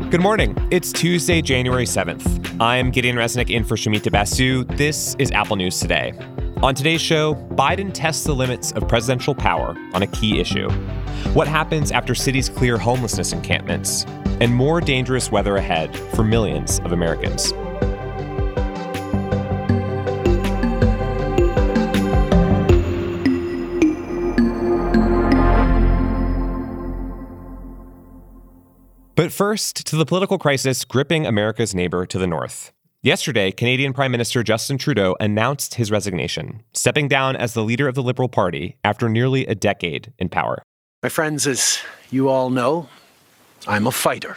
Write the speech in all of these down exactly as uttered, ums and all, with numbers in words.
Good morning. It's Tuesday, January seventh. I'm Gideon Resnick in for Shamita Basu. This is Apple News Today. On today's show, Biden tests the limits of presidential power on a key issue. What happens after cities clear homelessness encampments? And more dangerous weather ahead for millions of Americans. But first, to the political crisis gripping America's neighbor to the north. Yesterday, Canadian Prime Minister Justin Trudeau announced his resignation, stepping down as the leader of the Liberal Party after nearly a decade in power. My friends, as you all know, I'm a fighter.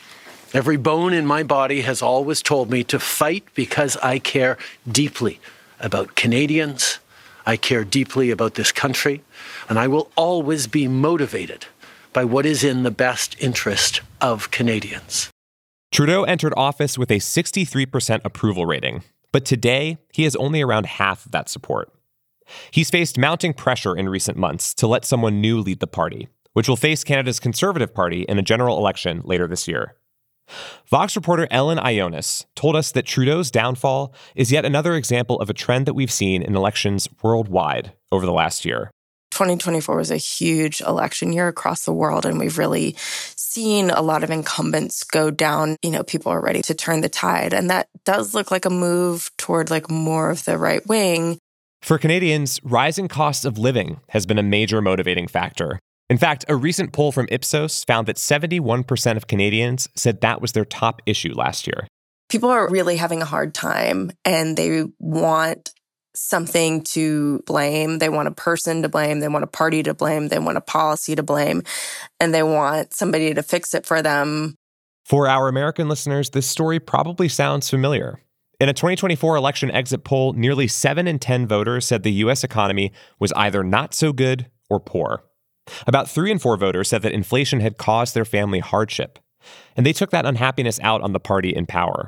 Every bone in my body has always told me to fight because I care deeply about Canadians. I care deeply about this country, and I will always be motivated by what is in the best interest of Canadians. Trudeau entered office with a sixty-three percent approval rating, but today he has only around half of that support. He's faced mounting pressure in recent months to let someone new lead the party, which will face Canada's Conservative Party in a general election later this year. Vox reporter Ellen Ionis told us that Trudeau's downfall is yet another example of a trend that we've seen in elections worldwide over the last year. twenty twenty-four was a huge election year across the world, and we've really seen a lot of incumbents go down. You know, people are ready to turn the tide, and that does look like a move toward like more of the right wing. For Canadians, rising costs of living has been a major motivating factor. In fact, a recent poll from Ipsos found that seventy-one percent of Canadians said that was their top issue last year. People are really having a hard time, and they want something to blame. They want a person to blame. They want a party to blame. They want a policy to blame. And they want somebody to fix it for them. For our American listeners, this story probably sounds familiar. In a twenty twenty-four election exit poll, nearly seven in ten voters said the U S economy was either not so good or poor. About three in four voters said that inflation had caused their family hardship. And they took that unhappiness out on the party in power.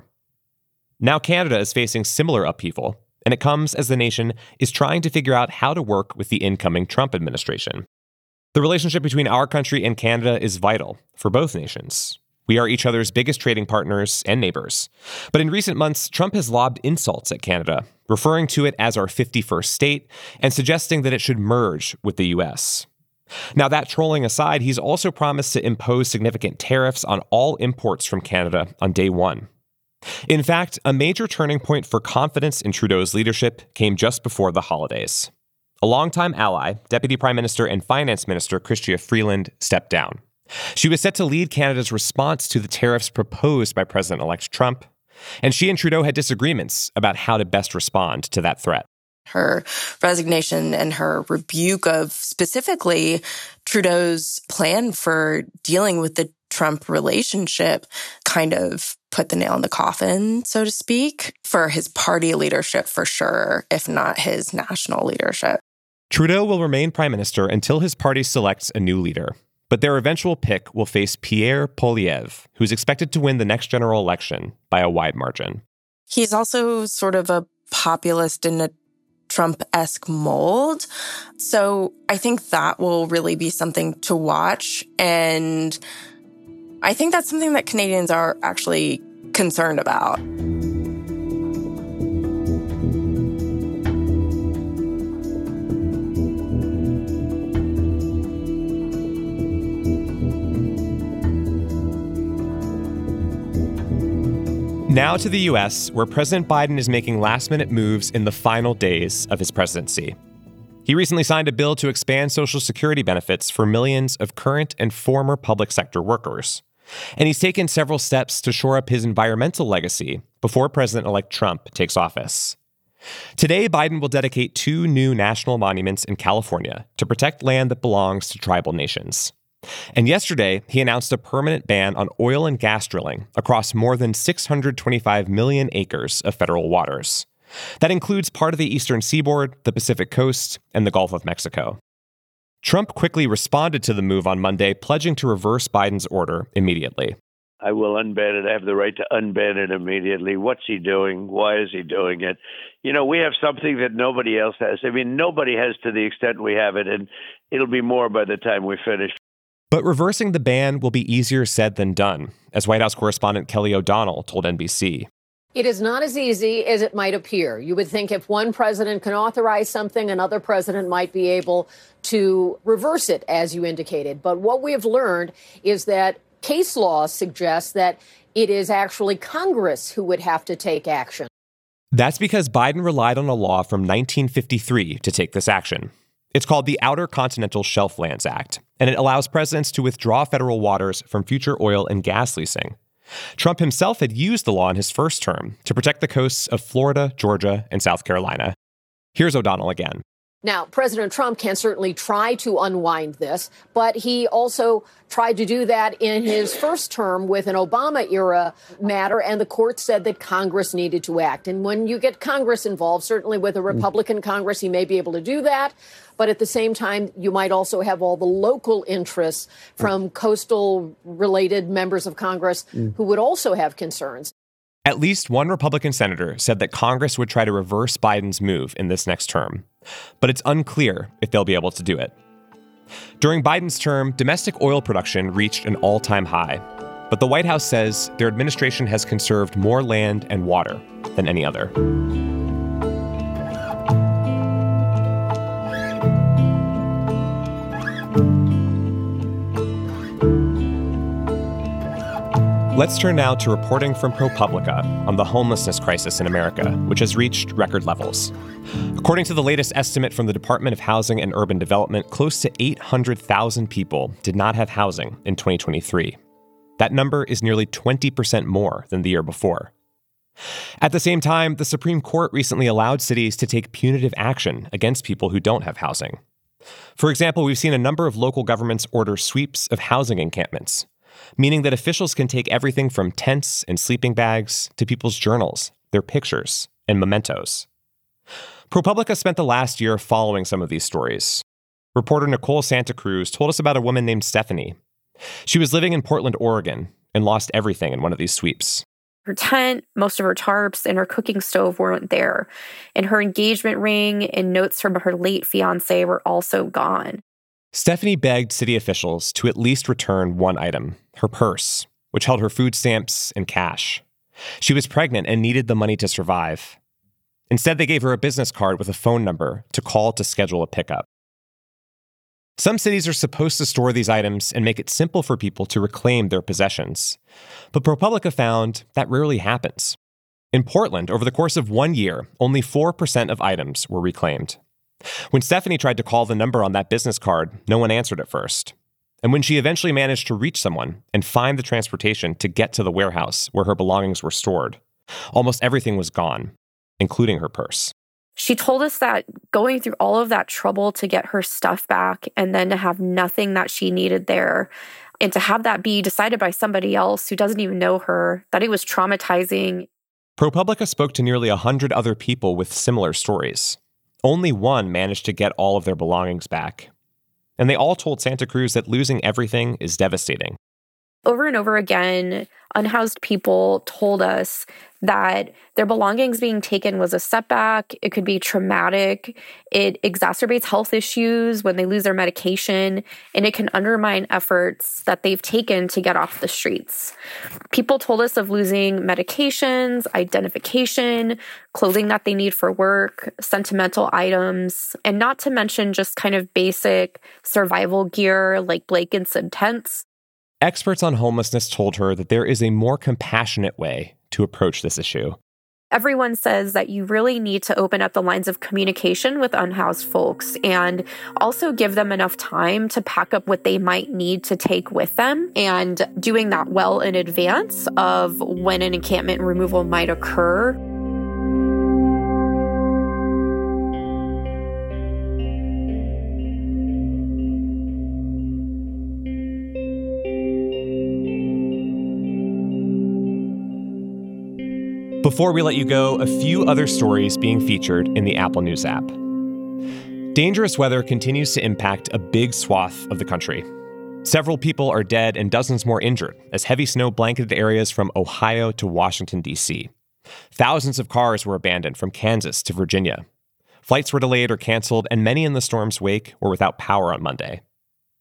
Now Canada is facing similar upheaval. And it comes as the nation is trying to figure out how to work with the incoming Trump administration. The relationship between our country and Canada is vital for both nations. We are each other's biggest trading partners and neighbors. But in recent months, Trump has lobbed insults at Canada, referring to it as our fifty-first state and suggesting that it should merge with the U S. Now, that trolling aside, he's also promised to impose significant tariffs on all imports from Canada on day one. In fact, a major turning point for confidence in Trudeau's leadership came just before the holidays. A longtime ally, Deputy Prime Minister and Finance Minister Chrystia Freeland, stepped down. She was set to lead Canada's response to the tariffs proposed by President-elect Trump, and she and Trudeau had disagreements about how to best respond to that threat. Her resignation and her rebuke of specifically Trudeau's plan for dealing with the Trump relationship kind of put the nail in the coffin, so to speak, for his party leadership for sure, if not his national leadership. Trudeau will remain prime minister until his party selects a new leader. But their eventual pick will face Pierre Poilievre, who's expected to win the next general election by a wide margin. He's also sort of a populist in a Trump-esque mold. So I think that will really be something to watch. And I think that's something that Canadians are actually concerned about. Now to the U S, where President Biden is making last-minute moves in the final days of his presidency. He recently signed a bill to expand Social Security benefits for millions of current and former public sector workers. And he's taken several steps to shore up his environmental legacy before President-elect Trump takes office. Today, Biden will dedicate two new national monuments in California to protect land that belongs to tribal nations. And yesterday, he announced a permanent ban on oil and gas drilling across more than six hundred twenty-five million acres of federal waters. That includes part of the eastern seaboard, the Pacific coast, and the Gulf of Mexico. Trump quickly responded to the move on Monday, pledging to reverse Biden's order immediately. I will unban it. I have the right to unban it immediately. What's he doing? Why is he doing it? You know, we have something that nobody else has. I mean, nobody has to the extent we have it, and it'll be more by the time we finish. But reversing the ban will be easier said than done, as White House correspondent Kelly O'Donnell told N B C. It is not as easy as it might appear. You would think if one president can authorize something, another president might be able to reverse it, as you indicated. But what we have learned is that case law suggests that it is actually Congress who would have to take action. That's because Biden relied on a law from nineteen fifty-three to take this action. It's called the Outer Continental Shelf Lands Act, and it allows presidents to withdraw federal waters from future oil and gas leasing. Trump himself had used the law in his first term to protect the coasts of Florida, Georgia, and South Carolina. Here's O'Donnell again. Now, President Trump can certainly try to unwind this, but he also tried to do that in his first term with an Obama-era matter, and the court said that Congress needed to act. And when you get Congress involved, certainly with a Republican Congress, he may be able to do that. But at the same time, you might also have all the local interests from coastal-related members of Congress who would also have concerns. At least one Republican senator said that Congress would try to reverse Biden's move in this next term, but it's unclear if they'll be able to do it. During Biden's term, domestic oil production reached an all-time high, but the White House says their administration has conserved more land and water than any other. Let's turn now to reporting from ProPublica on the homelessness crisis in America, which has reached record levels. According to the latest estimate from the Department of Housing and Urban Development, close to eight hundred thousand people did not have housing in twenty twenty-three. That number is nearly twenty percent more than the year before. At the same time, the Supreme Court recently allowed cities to take punitive action against people who don't have housing. For example, we've seen a number of local governments order sweeps of housing encampments, meaning that officials can take everything from tents and sleeping bags to people's journals, their pictures, and mementos. ProPublica spent the last year following some of these stories. Reporter Nicole Santa Cruz told us about a woman named Stephanie. She was living in Portland, Oregon, and lost everything in one of these sweeps. Her tent, most of her tarps, and her cooking stove weren't there. And her engagement ring and notes from her late fiancé were also gone. Stephanie begged city officials to at least return one item, her purse, which held her food stamps and cash. She was pregnant and needed the money to survive. Instead, they gave her a business card with a phone number to call to schedule a pickup. Some cities are supposed to store these items and make it simple for people to reclaim their possessions. But ProPublica found that rarely happens. In Portland, over the course of one year, only four percent of items were reclaimed. When Stephanie tried to call the number on that business card, no one answered at first. And when she eventually managed to reach someone and find the transportation to get to the warehouse where her belongings were stored, almost everything was gone, including her purse. She told us that going through all of that trouble to get her stuff back and then to have nothing that she needed there and to have that be decided by somebody else who doesn't even know her, that it was traumatizing. ProPublica spoke to nearly one hundred other people with similar stories. Only one managed to get all of their belongings back. And they all told Santa Cruz that losing everything is devastating. Over and over again, unhoused people told us that their belongings being taken was a setback. It could be traumatic. It exacerbates health issues when they lose their medication, and it can undermine efforts that they've taken to get off the streets. People told us of losing medications, identification, clothing that they need for work, sentimental items, and not to mention just kind of basic survival gear like blankets and tents. Experts on homelessness told her that there is a more compassionate way to approach this issue. Everyone says that you really need to open up the lines of communication with unhoused folks and also give them enough time to pack up what they might need to take with them, and doing that well in advance of when an encampment removal might occur. Before we let you go, a few other stories being featured in the Apple News app. Dangerous weather continues to impact a big swath of the country. Several people are dead and dozens more injured as heavy snow blanketed areas from Ohio to Washington, D C. Thousands of cars were abandoned from Kansas to Virginia. Flights were delayed or canceled, and many in the storm's wake were without power on Monday.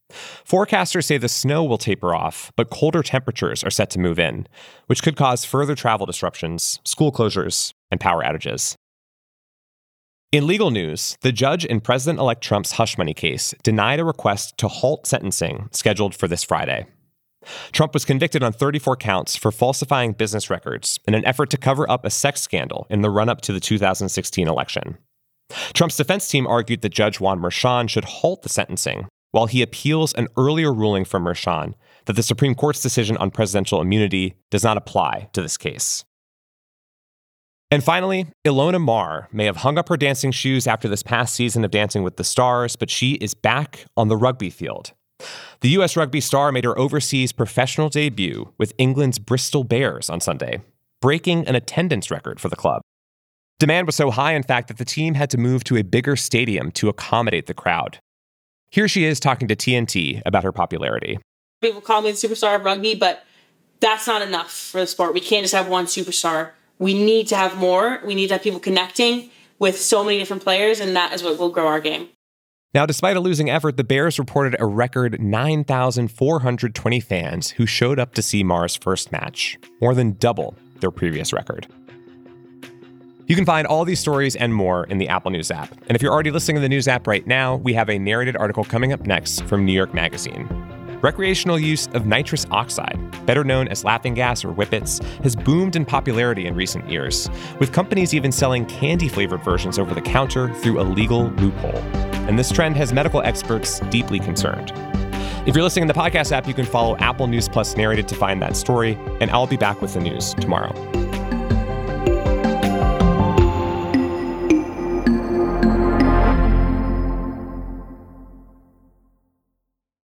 Forecasters say the snow will taper off, but colder temperatures are set to move in, which could cause further travel disruptions, school closures, and power outages. In legal news, the judge in President-elect Trump's hush money case denied a request to halt sentencing scheduled for this Friday. Trump was convicted on thirty-four counts for falsifying business records in an effort to cover up a sex scandal in the run-up to the two thousand sixteen election. Trump's defense team argued that Judge Juan Merchan should halt the sentencing while he appeals an earlier ruling from Merchan that the Supreme Court's decision on presidential immunity does not apply to this case. And finally, Ilona Maher may have hung up her dancing shoes after this past season of Dancing with the Stars, but she is back on the rugby field. The U S rugby star made her overseas professional debut with England's Bristol Bears on Sunday, breaking an attendance record for the club. Demand was so high, in fact, that the team had to move to a bigger stadium to accommodate the crowd. Here she is talking to T N T about her popularity. People call me the superstar of rugby, but that's not enough for the sport. We can't just have one superstar. We need to have more. We need to have people connecting with so many different players, and that is what will grow our game. Now, despite a losing effort, the Bears reported a record nine thousand four hundred twenty fans who showed up to see Maher's first match, more than double their previous record. You can find all these stories and more in the Apple News app. And if you're already listening to the News app right now, we have a narrated article coming up next from New York Magazine. Recreational use of nitrous oxide, better known as laughing gas or whippets, has boomed in popularity in recent years, with companies even selling candy-flavored versions over the counter through a legal loophole. And this trend has medical experts deeply concerned. If you're listening in the podcast app, you can follow Apple News Plus Narrated to find that story, and I'll be back with the news tomorrow.